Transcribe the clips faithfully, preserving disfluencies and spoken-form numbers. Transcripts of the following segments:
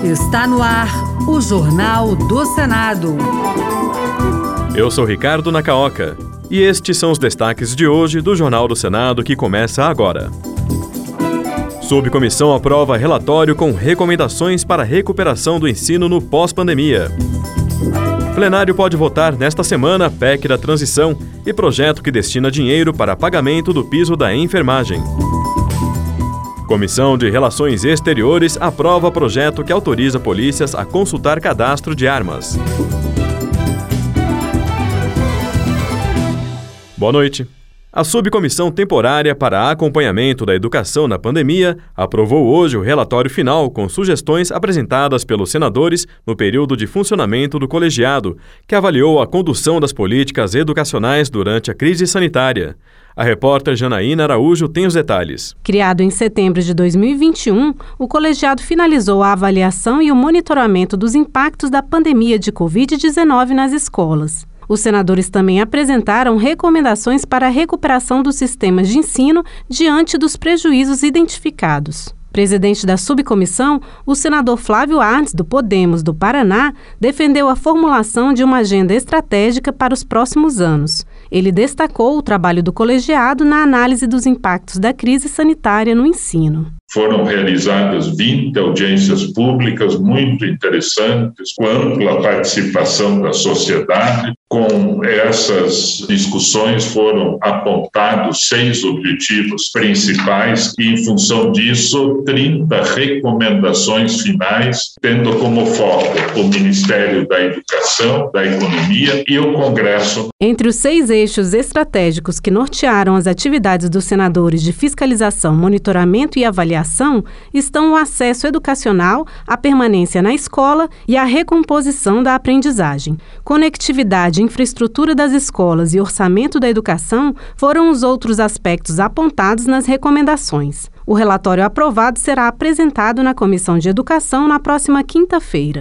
Está no ar o Jornal do Senado. Eu sou Ricardo Nacaoca e estes são os destaques de hoje do Jornal do Senado que começa agora. Subcomissão aprova relatório com recomendações para a recuperação do ensino no pós-pandemia. Plenário pode votar nesta semana P E C da transição e projeto que destina dinheiro para pagamento do piso da enfermagem. Comissão de Relações Exteriores aprova projeto que autoriza polícias a consultar cadastro de armas. Boa noite. A Subcomissão Temporária para Acompanhamento da Educação na Pandemia aprovou hoje o relatório final com sugestões apresentadas pelos senadores no período de funcionamento do colegiado, que avaliou a condução das políticas educacionais durante a crise sanitária. A repórter Janaína Araújo tem os detalhes. Criado em setembro de dois mil e vinte e um, o colegiado finalizou a avaliação e o monitoramento dos impactos da pandemia de covid dezenove nas escolas. Os senadores também apresentaram recomendações para a recuperação dos sistemas de ensino diante dos prejuízos identificados. Presidente da subcomissão, o senador Flávio Arnes, do Podemos do Paraná, defendeu a formulação de uma agenda estratégica para os próximos anos. Ele destacou o trabalho do colegiado na análise dos impactos da crise sanitária no ensino. Foram realizadas vinte audiências públicas muito interessantes, com ampla participação da sociedade. Com essas discussões foram apontados seis objetivos principais e, em função disso, trinta recomendações finais, tendo como foco o Ministério da Educação, da Economia e o Congresso. Entre os seis eixos estratégicos que nortearam as atividades dos senadores de fiscalização, monitoramento e avaliação estão o acesso educacional, a permanência na escola e a recomposição da aprendizagem. Conectividade, infraestrutura das escolas e orçamento da educação foram os outros aspectos apontados nas recomendações. O relatório aprovado será apresentado na Comissão de Educação na próxima quinta-feira.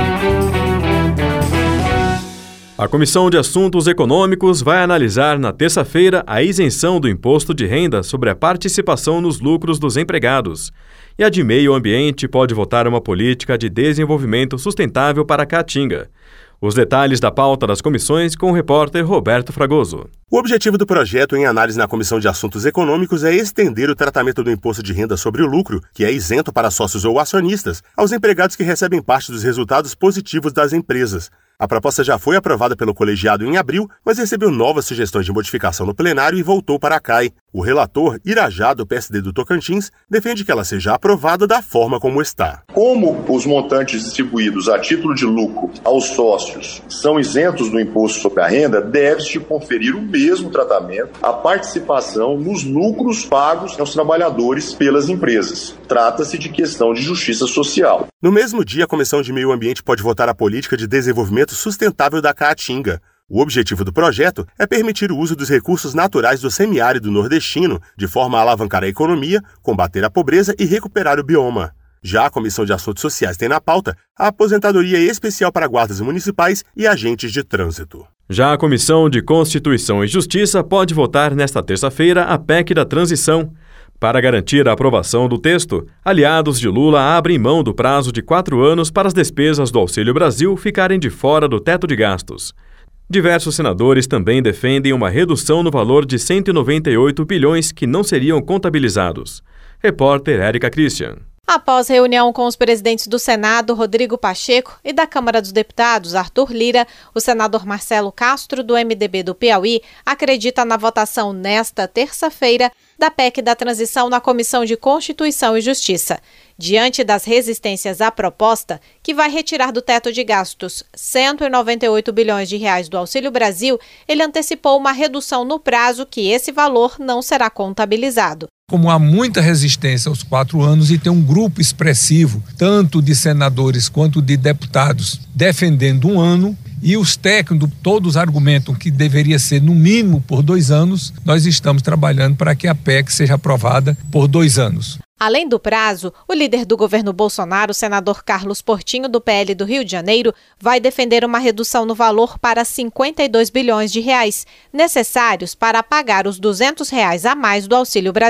A Comissão de Assuntos Econômicos vai analisar na terça-feira a isenção do imposto de renda sobre a participação nos lucros dos empregados. E a de Meio Ambiente pode votar uma política de desenvolvimento sustentável para a Caatinga. Os detalhes da pauta das comissões com o repórter Roberto Fragoso. O objetivo do projeto em análise na Comissão de Assuntos Econômicos é estender o tratamento do imposto de renda sobre o lucro, que é isento para sócios ou acionistas, aos empregados que recebem parte dos resultados positivos das empresas. A proposta já foi aprovada pelo colegiado em abril, mas recebeu novas sugestões de modificação no plenário e voltou para a C A I. O relator, Irajá, do P S D do Tocantins, defende que ela seja aprovada da forma como está. Como os montantes distribuídos a título de lucro aos sócios são isentos do imposto sobre a renda, deve-se conferir o mesmo tratamento à participação nos lucros pagos aos trabalhadores pelas empresas. Trata-se de questão de justiça social. No mesmo dia, a Comissão de Meio Ambiente pode votar a política de desenvolvimento sustentável da Caatinga. O objetivo do projeto é permitir o uso dos recursos naturais do semiárido nordestino, de forma a alavancar a economia, combater a pobreza e recuperar o bioma. Já a Comissão de Assuntos Sociais tem na pauta a aposentadoria especial para guardas municipais e agentes de trânsito. Já a Comissão de Constituição e Justiça pode votar nesta terça-feira a P E C da transição. Para garantir a aprovação do texto, aliados de Lula abrem mão do prazo de quatro anos para as despesas do Auxílio Brasil ficarem de fora do teto de gastos. Diversos senadores também defendem uma redução no valor de cento e noventa e oito bilhões que não seriam contabilizados. Repórter Érica Christian. Após reunião com os presidentes do Senado, Rodrigo Pacheco, e da Câmara dos Deputados, Arthur Lira, o senador Marcelo Castro, do M D B do Piauí, acredita na votação nesta terça-feira da P E C da transição na Comissão de Constituição e Justiça. Diante das resistências à proposta, que vai retirar do teto de gastos cento e noventa e oito bilhões de reais do Auxílio Brasil, ele antecipou uma redução no prazo que esse valor não será contabilizado. Como há muita resistência aos quatro anos e tem um grupo expressivo, tanto de senadores quanto de deputados, defendendo um ano, e os técnicos todos argumentam que deveria ser no mínimo por dois anos, nós estamos trabalhando para que a P E C seja aprovada por dois anos. Além do prazo, o líder do governo Bolsonaro, o senador Carlos Portinho, do P L do Rio de Janeiro, vai defender uma redução no valor para cinquenta e dois bilhões de reais, necessários para pagar os duzentos reais a mais do Auxílio Brasil.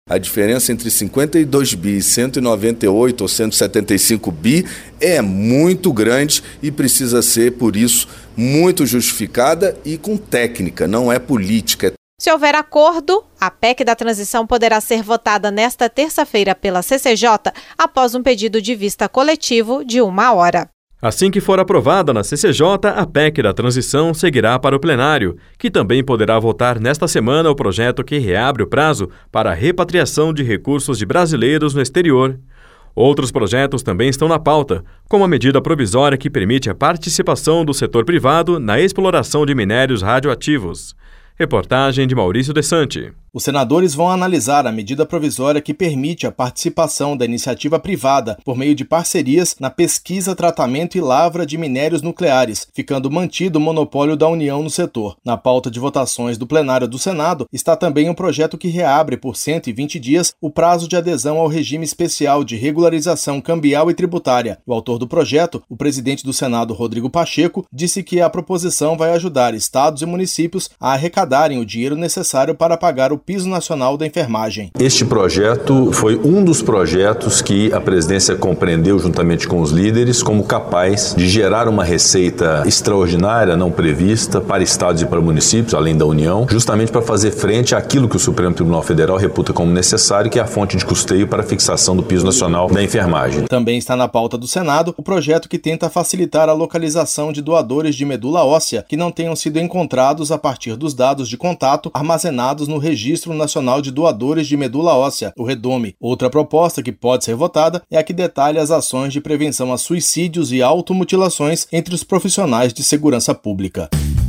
A diferença entre cinquenta e dois bi e cento e noventa e oito ou cento e setenta e cinco bi é muito grande e precisa ser, por isso, muito justificada e com técnica, não é política. Se houver acordo, a P E C da transição poderá ser votada nesta terça-feira pela C C J após um pedido de vista coletivo de uma hora. Assim que for aprovada na C C J, a P E C da transição seguirá para o plenário, que também poderá votar nesta semana o projeto que reabre o prazo para a repatriação de recursos de brasileiros no exterior. Outros projetos também estão na pauta, como a medida provisória que permite a participação do setor privado na exploração de minérios radioativos. Reportagem de Maurício Desante. Os senadores vão analisar a medida provisória que permite a participação da iniciativa privada por meio de parcerias na pesquisa, tratamento e lavra de minérios nucleares, ficando mantido o monopólio da União no setor. Na pauta de votações do plenário do Senado está também um projeto que reabre por cento e vinte dias o prazo de adesão ao regime especial de regularização cambial e tributária. O autor do projeto, o presidente do Senado, Rodrigo Pacheco, disse que a proposição vai ajudar estados e municípios a arrecadarem o dinheiro necessário para pagar o Piso Nacional da Enfermagem. Este projeto foi um dos projetos que a presidência compreendeu juntamente com os líderes como capaz de gerar uma receita extraordinária, não prevista, para estados e para municípios, além da União, justamente para fazer frente àquilo que o Supremo Tribunal Federal reputa como necessário, que é a fonte de custeio para a fixação do Piso Nacional da Enfermagem. Também está na pauta do Senado o projeto que tenta facilitar a localização de doadores de medula óssea que não tenham sido encontrados a partir dos dados de contato armazenados no Registro Nacional de Doadores de Medula Óssea, o REDOME. Outra proposta que pode ser votada é a que detalha as ações de prevenção a suicídios e automutilações entre os profissionais de segurança pública.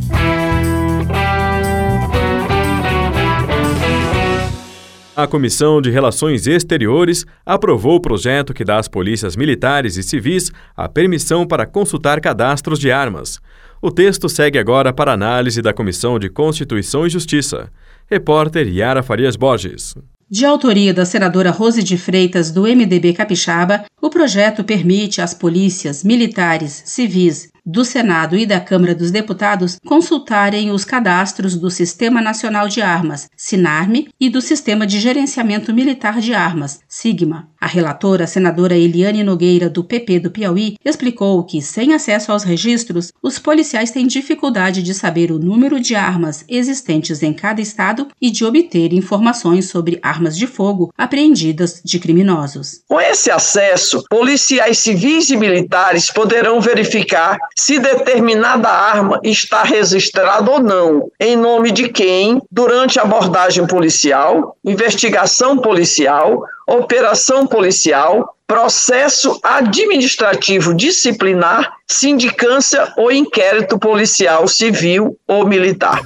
A Comissão de Relações Exteriores aprovou o projeto que dá às polícias militares e civis a permissão para consultar cadastros de armas. O texto segue agora para análise da Comissão de Constituição e Justiça. Repórter Yara Farias Borges. De autoria da senadora Rose de Freitas, do M D B Capixaba, o projeto permite às polícias, militares, civis, do Senado e da Câmara dos Deputados consultarem os cadastros do Sistema Nacional de Armas, SINARME, e do Sistema de Gerenciamento Militar de Armas, SIGMA. A relatora, a senadora Eliane Nogueira, do P P do Piauí, explicou que, sem acesso aos registros, os policiais têm dificuldade de saber o número de armas existentes em cada estado e de obter informações sobre armas de fogo apreendidas de criminosos. Com esse acesso, policiais civis e militares poderão verificar se determinada arma está registrada ou não, em nome de quem, durante abordagem policial, investigação policial, operação policial, processo administrativo disciplinar, sindicância ou inquérito policial civil ou militar.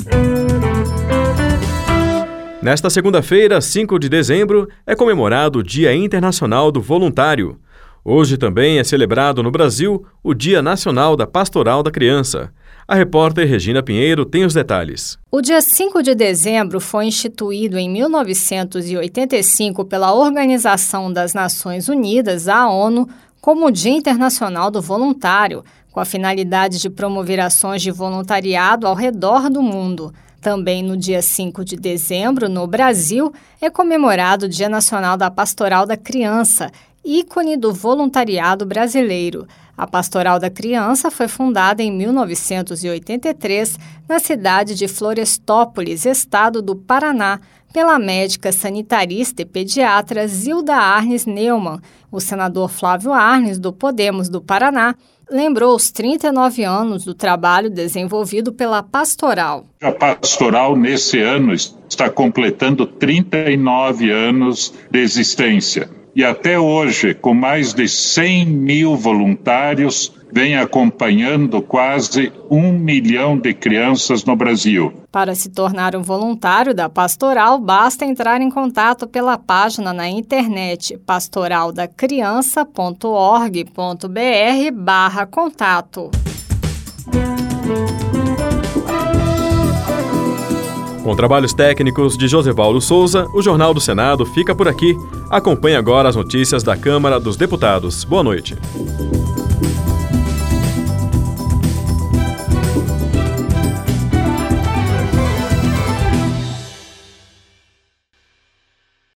Nesta segunda-feira, cinco de dezembro, é comemorado o Dia Internacional do Voluntário. Hoje também é celebrado no Brasil o Dia Nacional da Pastoral da Criança. A repórter Regina Pinheiro tem os detalhes. O dia cinco de dezembro foi instituído em mil novecentos e oitenta e cinco pela Organização das Nações Unidas, a ONU, como o Dia Internacional do Voluntário, com a finalidade de promover ações de voluntariado ao redor do mundo. Também no dia cinco de dezembro, no Brasil, é comemorado o Dia Nacional da Pastoral da Criança, ícone do voluntariado brasileiro. A Pastoral da Criança foi fundada em mil novecentos e oitenta e três na cidade de Florestópolis, estado do Paraná, pela médica sanitarista e pediatra Zilda Arnes Neumann. O senador Flávio Arnes, do Podemos do Paraná, lembrou os trinta e nove anos do trabalho desenvolvido pela Pastoral. A Pastoral, nesse ano, está completando trinta e nove anos de existência. E até hoje, com mais de cem mil voluntários, vem acompanhando quase um milhão de crianças no Brasil. Para se tornar um voluntário da Pastoral, basta entrar em contato pela página na internet pastoraldacriança ponto org ponto br barra contato. Com trabalhos técnicos de José Paulo Souza, o Jornal do Senado fica por aqui. Acompanhe agora as notícias da Câmara dos Deputados. Boa noite.